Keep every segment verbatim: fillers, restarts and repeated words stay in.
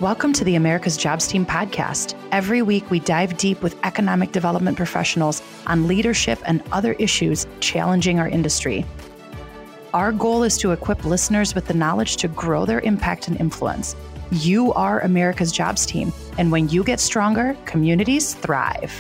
Welcome to the America's Jobs Team podcast. Every week, we dive deep with economic development professionals on leadership and other issues challenging our industry. Our goal is to equip listeners with the knowledge to grow their impact and influence. You are America's Jobs Team, and when you get stronger, communities thrive.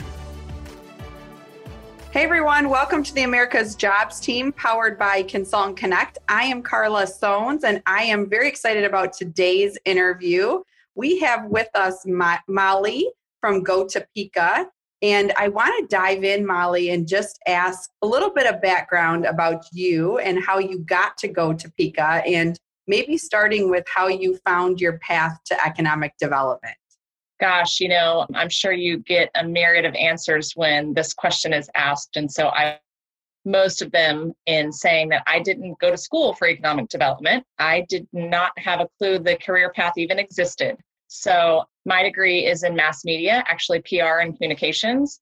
Hey everyone, welcome to the America's Jobs Team powered by Consultant Connect. I am Carla Sones, and I am very excited about today's interview. We have with us Mo- Molly from Go Topeka, and I want to dive in, Molly, and just ask a little bit of background about you and how you got to Go Topeka, and maybe starting with how you found your path to economic development. Gosh, you know, I'm sure you get a myriad of answers when this question is asked. And so I, most of them in saying that I didn't go to school for economic development. I did not have a clue the career path even existed. So my degree is in mass media, actually P R and communications.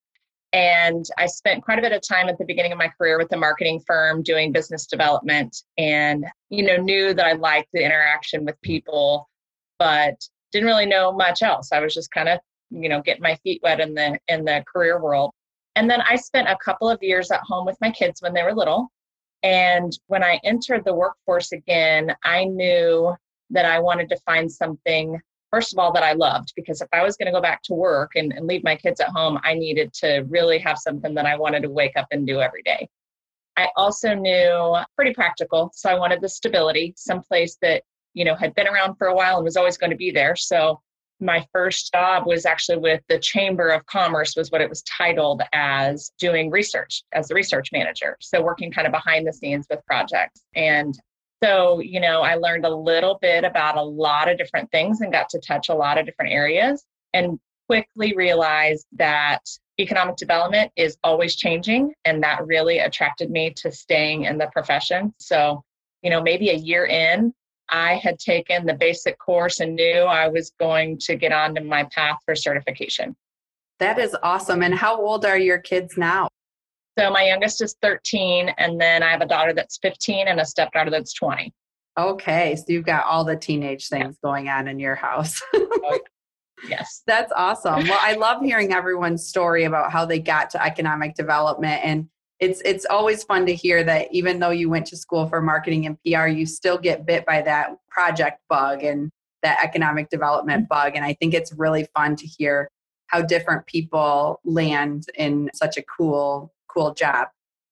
And I spent quite a bit of time at the beginning of my career with a marketing firm doing business development and, you know, knew that I liked the interaction with people, but didn't really know much else. I was just kind of, you know, getting my feet wet in the in the career world. And then I spent a couple of years at home with my kids when they were little. And when I entered the workforce again, I knew that I wanted to find something, first of all, that I loved, because if I was going to go back to work and, and leave my kids at home, I needed to really have something that I wanted to wake up and do every day. I also knew pretty practical. So I wanted the stability, someplace that, you know, had been around for a while and was always going to be there. So my first job was actually with the Chamber of Commerce, was what it was titled as, doing research as the research manager. So working kind of behind the scenes with projects. And so, you know, I learned a little bit about a lot of different things and got to touch a lot of different areas, and quickly realized that economic development is always changing. And that really attracted me to staying in the profession. So, you know, maybe a year in, I had taken the basic course and knew I was going to get onto my path for certification. That is awesome. And how old are your kids now? So my youngest is thirteen, and then I have a daughter that's fifteen and a stepdaughter that's twenty. Okay, so you've got all the teenage things yeah. going on in your house. Oh, yes. That's awesome. Well, I love hearing everyone's story about how they got to economic development. And It's it's always fun to hear that even though you went to school for marketing and P R, you still get bit by that project bug and that economic development bug. And I think it's really fun to hear how different people land in such a cool, cool job.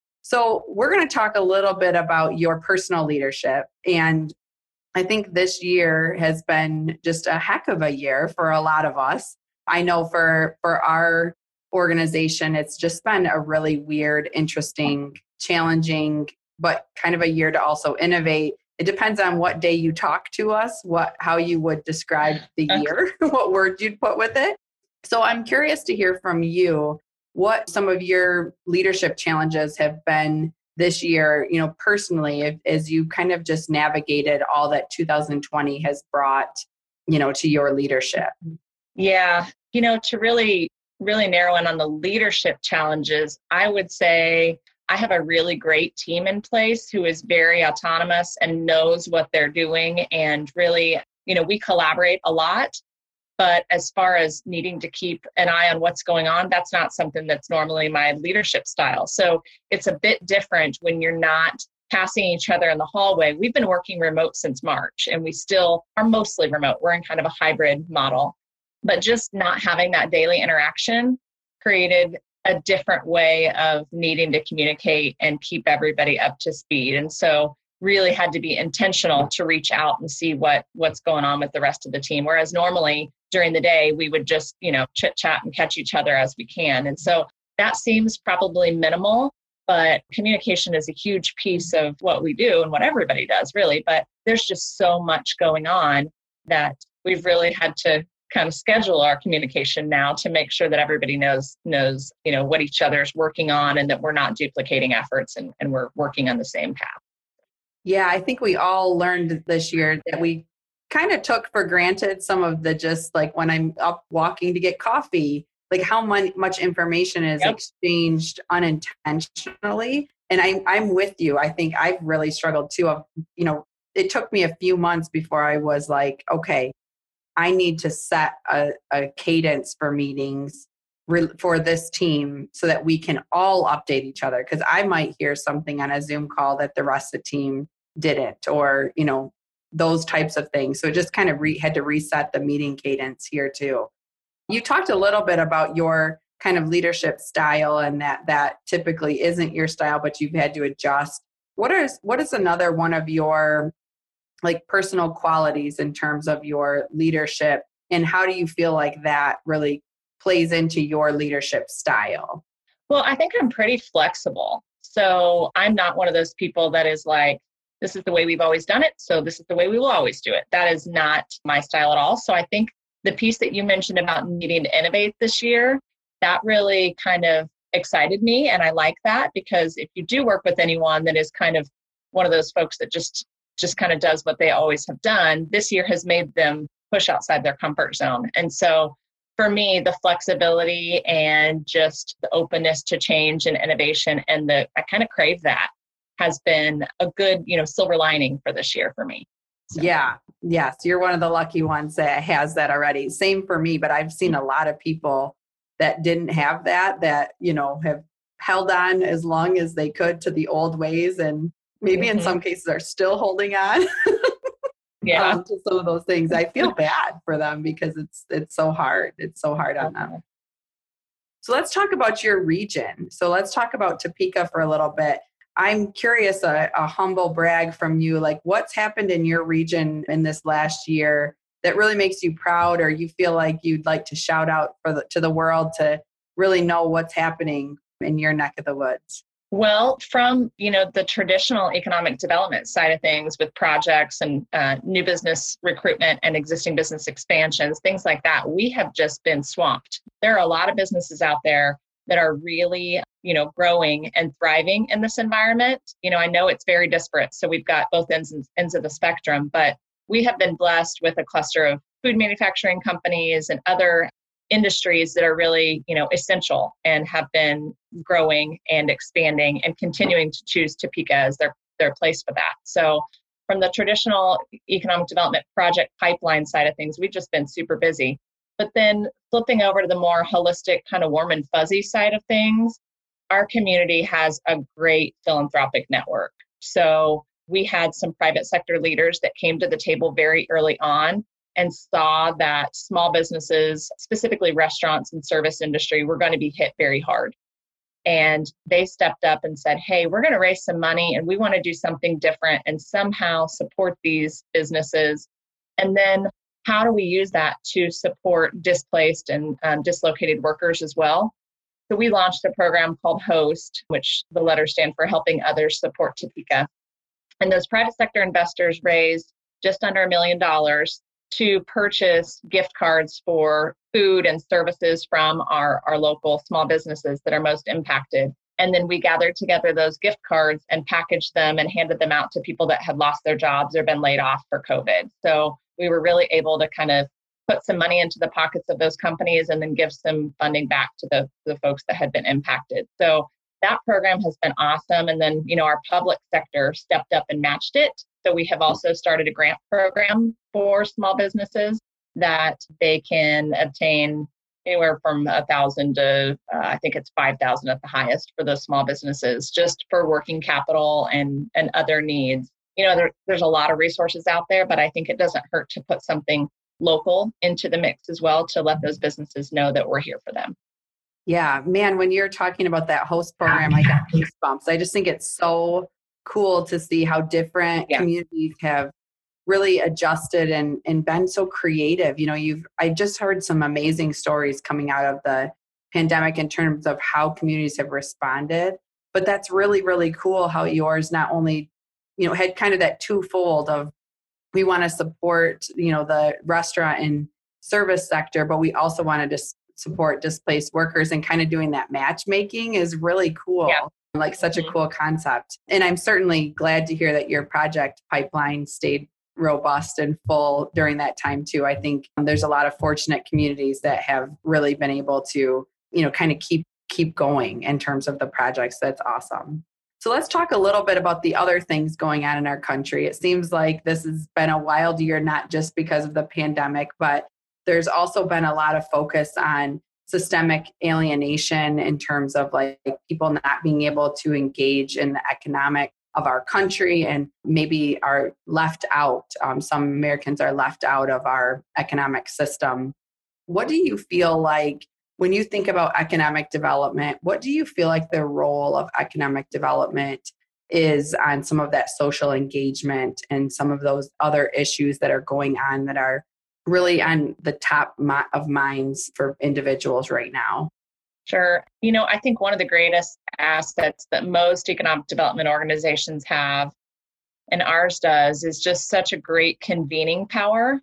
So we're going to talk a little bit about your personal leadership. And I think this year has been just a heck of a year for a lot of us. I know for for our organization, it's just been a really weird, interesting, challenging, but kind of a year to also innovate. It depends on what day you talk to us, what how you would describe the year, what words you'd put with it. So I'm curious to hear from you what some of your leadership challenges have been this year, you know, personally, if, as you kind of just navigated all that two thousand twenty has brought, you know, to your leadership. Yeah, you know, to really really narrow in on the leadership challenges, I would say I have a really great team in place who is very autonomous and knows what they're doing. And really, you know, we collaborate a lot, but as far as needing to keep an eye on what's going on, that's not something that's normally my leadership style. So it's a bit different when you're not passing each other in the hallway. We've been working remote since March, and we still are mostly remote. We're in kind of a hybrid model. But just not having that daily interaction created a different way of needing to communicate and keep everybody up to speed. And so really had to be intentional to reach out and see what what's going on with the rest of the team. Whereas normally during the day, we would just, you know, chit chat and catch each other as we can. And so that seems probably minimal, but communication is a huge piece of what we do and what everybody does, really. But there's just so much going on that we've really had to kind of schedule our communication now to make sure that everybody knows, knows, you know, what each other's working on, and that we're not duplicating efforts, and, and we're working on the same path. Yeah, I think we all learned this year that we kind of took for granted some of the, just like when I'm up walking to get coffee, like how mon- much information is yep. exchanged unintentionally. And I, I'm with you. I think I've really struggled too. Of, you know, it took me a few months before I was like, okay, I need to set a, a cadence for meetings re- for this team so that we can all update each other. Because I might hear something on a Zoom call that the rest of the team didn't, or, you know, those types of things. So it just kind of re- had to reset the meeting cadence here too. You talked a little bit about your kind of leadership style and that that typically isn't your style, but you've had to adjust. What is what is another one of your like personal qualities in terms of your leadership, and how do you feel like that really plays into your leadership style? Well, I think I'm pretty flexible. So I'm not one of those people that is like, this is the way we've always done it, so this is the way we will always do it. That is not my style at all. So I think the piece that you mentioned about needing to innovate this year, that really kind of excited me. And I like that, because if you do work with anyone that is kind of one of those folks that just just kind of does what they always have done, this year has made them push outside their comfort zone. And so for me, the flexibility and just the openness to change and innovation, and the I kind of crave that, has been a good, you know, silver lining for this year for me. So. Yeah. Yes. You're one of the lucky ones that has that already. Same for me, but I've seen a lot of people that didn't have that, that, you know, have held on as long as they could to the old ways, and maybe mm-hmm. in some cases are still holding on yeah. um, to some of those things. I feel bad for them because it's it's so hard. It's so hard on them. So let's talk about your region. So let's talk about Topeka for a little bit. I'm curious, a, a humble brag from you, like what's happened in your region in this last year that really makes you proud, or you feel like you'd like to shout out for the, to the world to really know what's happening in your neck of the woods? Well, from, you know, the traditional economic development side of things with projects and uh, new business recruitment and existing business expansions, things like that, we have just been swamped. There are a lot of businesses out there that are really, you know, growing and thriving in this environment. You know, I know it's very disparate, so we've got both ends ends of the spectrum, but we have been blessed with a cluster of food manufacturing companies and other industries that are really, you know, essential and have been growing and expanding and continuing to choose Topeka as their, their place for that. So from the traditional economic development project pipeline side of things, we've just been super busy. But then flipping over to the more holistic kind of warm and fuzzy side of things, our community has a great philanthropic network. So we had some private sector leaders that came to the table very early on and saw that small businesses, specifically restaurants and service industry, were going to be hit very hard. And they stepped up and said, hey, we're going to raise some money and we want to do something different and somehow support these businesses. And then how do we use that to support displaced and um, dislocated workers as well? So we launched a program called HOST, which the letters stand for Helping Others Support Topeka. And those private sector investors raised just under a million dollars to purchase gift cards for food and services from our, our local small businesses that are most impacted. And then we gathered together those gift cards and packaged them and handed them out to people that had lost their jobs or been laid off for COVID. So we were really able to kind of put some money into the pockets of those companies and then give some funding back to the, the folks that had been impacted. So that program has been awesome. And then, you know, our public sector stepped up and matched it. So we have also started a grant program for small businesses that they can obtain anywhere from a thousand to uh, I think it's five thousand at the highest for those small businesses, just for working capital and and other needs. You know, there, there's a lot of resources out there, but I think it doesn't hurt to put something local into the mix as well to let those businesses know that we're here for them. Yeah, man, when you're talking about that HOST program, I got goosebumps. I just think it's so cool to see how different yeah. communities have really adjusted and, and been so creative. You know, you've, I just heard some amazing stories coming out of the pandemic in terms of how communities have responded, but that's really, really cool how yours not only, you know, had kind of that twofold of, we want to support, you know, the restaurant and service sector, but we also wanted to support displaced workers, and kind of doing that matchmaking is really cool. Yeah. Like such a cool concept. And I'm certainly glad to hear that your project pipeline stayed robust and full during that time too. I think there's a lot of fortunate communities that have really been able to, you know, kind of keep keep going in terms of the projects. That's awesome. So let's talk a little bit about the other things going on in our country. It seems like this has been a wild year, not just because of the pandemic, but there's also been a lot of focus on systemic alienation in terms of like people not being able to engage in the economic of our country and maybe are left out. Um, some Americans are left out of our economic system. What do you feel like when you think about economic development? What do you feel like the role of economic development is on some of that social engagement and some of those other issues that are going on that are really on the top of minds for individuals right now? Sure. You know, I think one of the greatest assets that most economic development organizations have, and ours does, is just such a great convening power.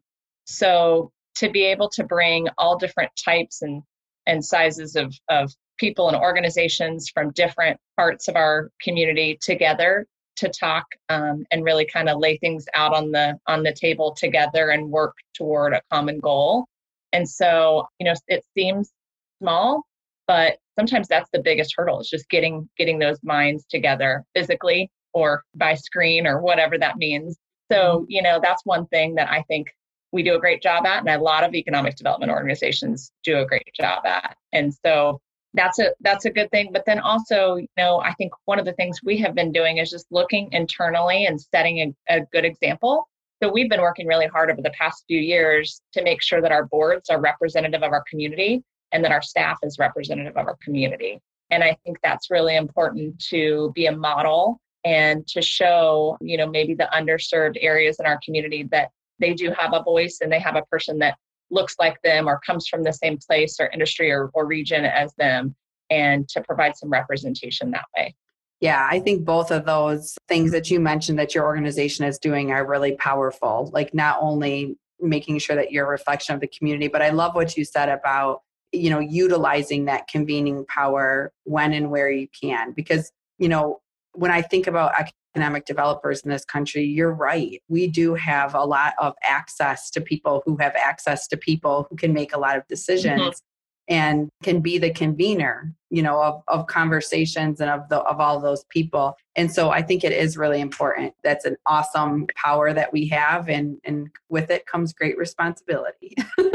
So to be able to bring all different types and, and sizes of, of people and organizations from different parts of our community together to talk um, and really kind of lay things out on the on the table together and work toward a common goal. And so, you know, it seems small, but sometimes that's the biggest hurdle, is just getting getting those minds together physically or by screen or whatever that means. So, you know, that's one thing that I think we do a great job at, and a lot of economic development organizations do a great job at. And so that's a that's a good thing. But then also, you know, I think one of the things we have been doing is just looking internally and setting a, a good example. So we've been working really hard over the past few years to make sure that our boards are representative of our community and that our staff is representative of our community. And I think that's really important to be a model and to show, you know, maybe the underserved areas in our community that they do have a voice and they have a person that looks like them or comes from the same place or industry or, or region as them, and to provide some representation that way. Yeah, I think both of those things that you mentioned that your organization is doing are really powerful. Like not only making sure that you're a reflection of the community, but I love what you said about, you know, utilizing that convening power when and where you can. Because, you know, when I think about economic developers in this country, you're right. We do have a lot of access to people who have access to people who can make a lot of decisions. Mm-hmm. And can be the convener, you know, of, of conversations and of the of all those people. And so I think it is really important. That's an awesome power that we have, and and with it comes great responsibility.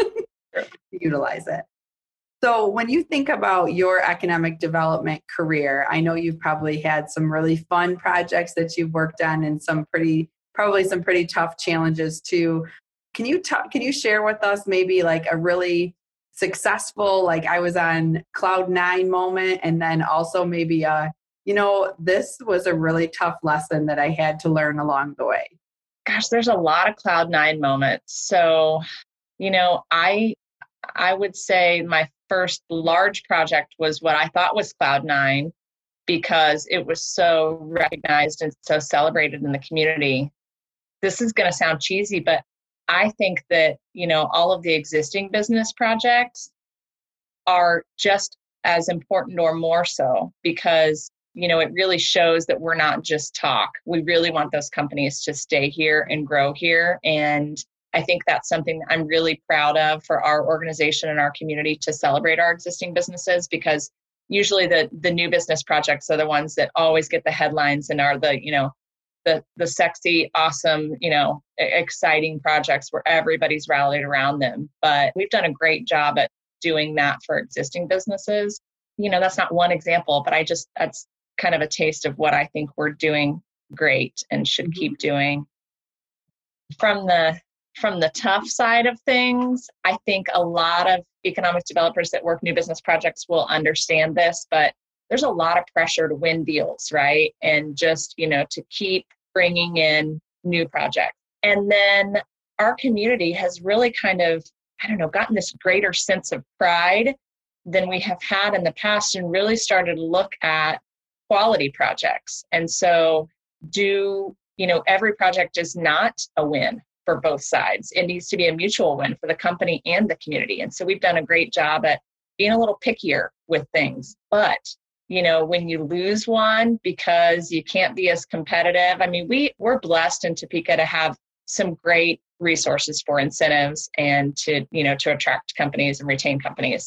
Utilize it. So when you think about your economic development career, I know you've probably had some really fun projects that you've worked on, and some pretty probably some pretty tough challenges too. Can you talk? Can you share with us maybe like a really successful, like I was on cloud nine moment, and then also maybe a, you know, this was a really tough lesson that I had to learn along the way? Gosh, there's a lot of cloud nine moments. So, you know, I I would say my first large project was what I thought was cloud nine, because it was so recognized and so celebrated in the community. This is going to sound cheesy, but I think that, you know, all of the existing business projects are just as important or more so, because, you know, it really shows that we're not just talk. We really want those companies to stay here and grow here. And I think that's something that I'm really proud of for our organization and our community, to celebrate our existing businesses, because usually the the new business projects are the ones that always get the headlines and are the, you know, the the sexy, awesome, you know, exciting projects where everybody's rallied around them. But we've done a great job at doing that for existing businesses. You know, that's not one example, but I just, that's kind of a taste of what I think we're doing great and should mm-hmm. keep doing. From the from the tough side of things, I think a lot of economic developers that work new business projects will understand this, but there's a lot of pressure to win deals, right? And just, you know, to keep bringing in new projects. And then our community has really kind of, I don't know, gotten this greater sense of pride than we have had in the past, and really started to look at quality projects. And so do, you know, every project is not a win for both sides. It needs to be a mutual win for the company and the community. And so we've done a great job at being a little pickier with things. But you know, when you lose one because you can't be as competitive, I mean, we, we're blessed in Topeka to have some great resources for incentives and to, you know, to attract companies and retain companies.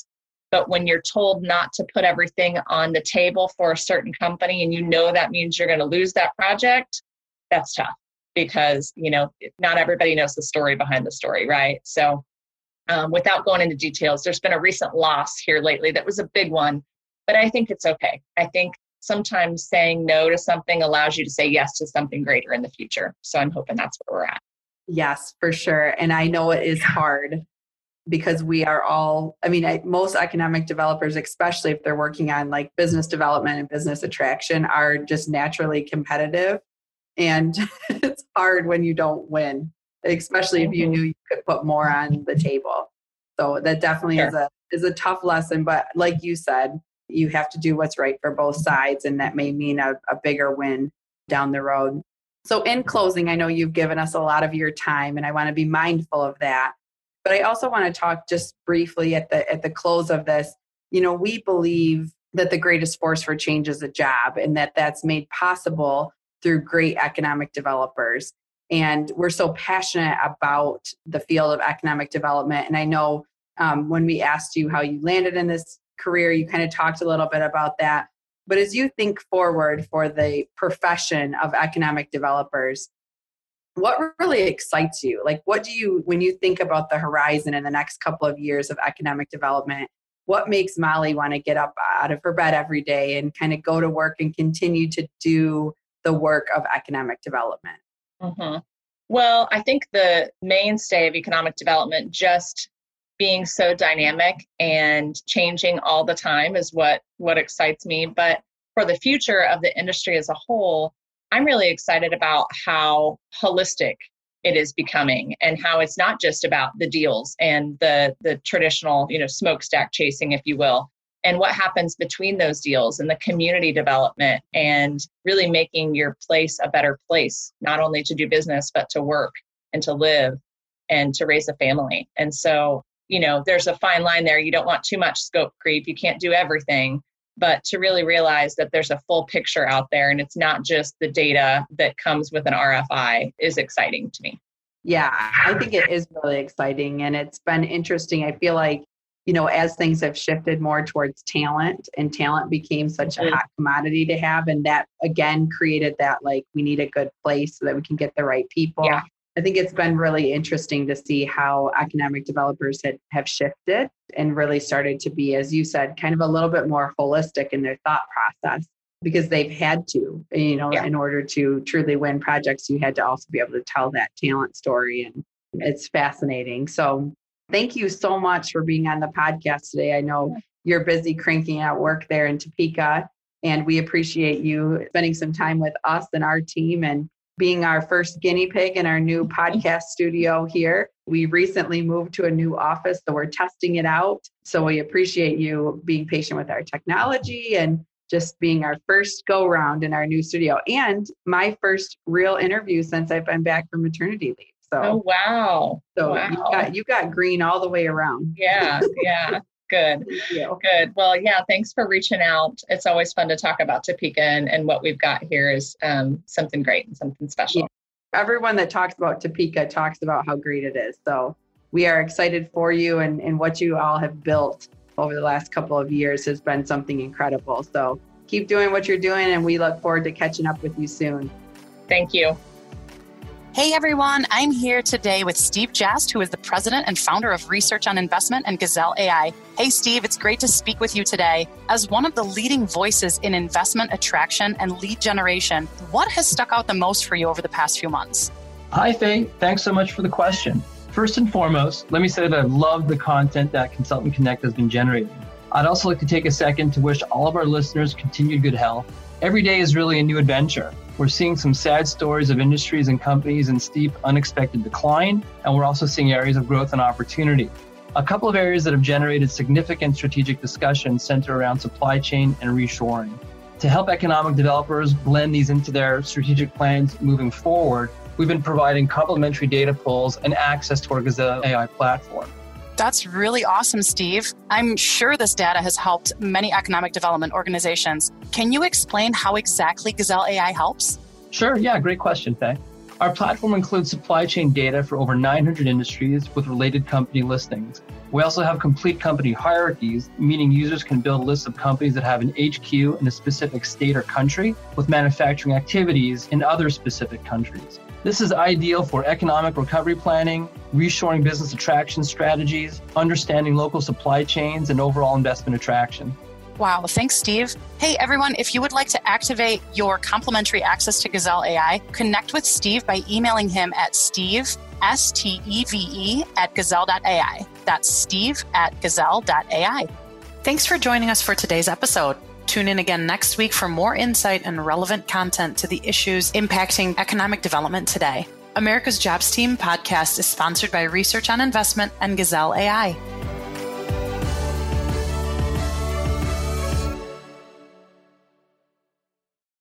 But when you're told not to put everything on the table for a certain company and you know that means you're going to lose that project, that's tough because, you know, not everybody knows the story behind the story, right? So um, without going into details, there's been a recent loss here lately that was a big one, but I think it's okay. I think sometimes saying no to something allows you to say yes to something greater in the future. So I'm hoping that's where we're at. Yes, for sure. And I know it is hard because we are all, I mean, I, most economic developers, especially if they're working on like business development and business attraction, are just naturally competitive. And it's hard when you don't win, especially if you knew you could put more on the table. So that definitely sure. is a is a tough lesson. But like you said, you have to do what's right for both sides. And that may mean a, a bigger win down the road. So in closing, I know you've given us a lot of your time and I want to be mindful of that. But I also want to talk just briefly at the at the close of this. You know, we believe that the greatest force for change is a job and that that's made possible through great economic developers. And we're so passionate about the field of economic development. And I know um, when we asked you how you landed in this career, you kind of talked a little bit about that. But as you think forward for the profession of economic developers, what really excites you? Like, what do you, when you think about the horizon in the next couple of years of economic development, what makes Molly want to get up out of her bed every day and kind of go to work and continue to do the work of economic development? Mm-hmm. Well, I think the mainstay of economic development, just being so dynamic and changing all the time is what, what excites me. But for the future of the industry as a whole, I'm really excited about how holistic it is becoming and how it's not just about the deals and the, the traditional, you know, smokestack chasing, if you will, and what happens between those deals and the community development and really making your place a better place, not only to do business, but to work and to live and to raise a family. And so, you know, there's a fine line there. You don't want too much scope creep. You can't do everything, but to really realize that there's a full picture out there and it's not just the data that comes with an R F I is exciting to me. Yeah, I think it is really exciting. And it's been interesting. I feel like, you know, as things have shifted more towards talent and talent became such a hot commodity to have. And that again created that, like, we need a good place so that we can get the right people. Yeah. I think it's been really interesting to see how economic developers had, have shifted and really started to be, as you said, kind of a little bit more holistic in their thought process because they've had to, you know, yeah. in order to truly win projects, you had to also be able to tell that talent story. And it's fascinating. So thank you so much for being on the podcast today. I know you're busy cranking out work there in Topeka, and we appreciate you spending some time with us and our team and being our first guinea pig in our new podcast studio here. We recently moved to a new office, so we're testing it out. So we appreciate you being patient with our technology and just being our first go round in our new studio and my first real interview since I've been back from maternity leave. So, oh, wow. So wow. you got, you got green all the way around. Yeah. Yeah. Good. Good. Well, yeah, thanks for reaching out. It's always fun to talk about Topeka, and, and what we've got here is um, something great and something special. Yeah. Everyone that talks about Topeka talks about how great it is. So we are excited for you, and, and what you all have built over the last couple of years has been something incredible. So keep doing what you're doing, and we look forward to catching up with you soon. Thank you. Hey everyone, I'm here today with Steve Jast, who is the president and founder of Research on Investment and Gazelle A I. Hey Steve, it's great to speak with you today. As one of the leading voices in investment attraction and lead generation, what has stuck out the most for you over the past few months? Hi Faye, thanks so much for the question. First and foremost, let me say that I've loved the content that Consultant Connect has been generating. I'd also like to take a second to wish all of our listeners continued good health. Every day is really a new adventure. We're seeing some sad stories of industries and companies in steep, unexpected decline, and we're also seeing areas of growth and opportunity. A couple of areas that have generated significant strategic discussion center around supply chain and reshoring. To help economic developers blend these into their strategic plans moving forward, we've been providing complementary data pools and access to our Gazelle A I platform. That's really awesome, Steve. I'm sure this data has helped many economic development organizations. Can you explain how exactly Gazelle A I helps? Sure, yeah, great question, Faye. Our platform includes supply chain data for over nine hundred industries with related company listings. We also have complete company hierarchies, meaning users can build lists of companies that have an H Q in a specific state or country with manufacturing activities in other specific countries. This is ideal for economic recovery planning, reshoring business attraction strategies, understanding local supply chains, and overall investment attraction. Wow, thanks, Steve. Hey, everyone, if you would like to activate your complimentary access to Gazelle A I, connect with Steve by emailing him at steve, S T E V E, at gazelle dot A I. That's steve at gazelle dot A I. Thanks for joining us for today's episode. Tune in again next week for more insight and relevant content to the issues impacting economic development today. America's Jobs Team podcast is sponsored by Research on Investment and Gazelle A I.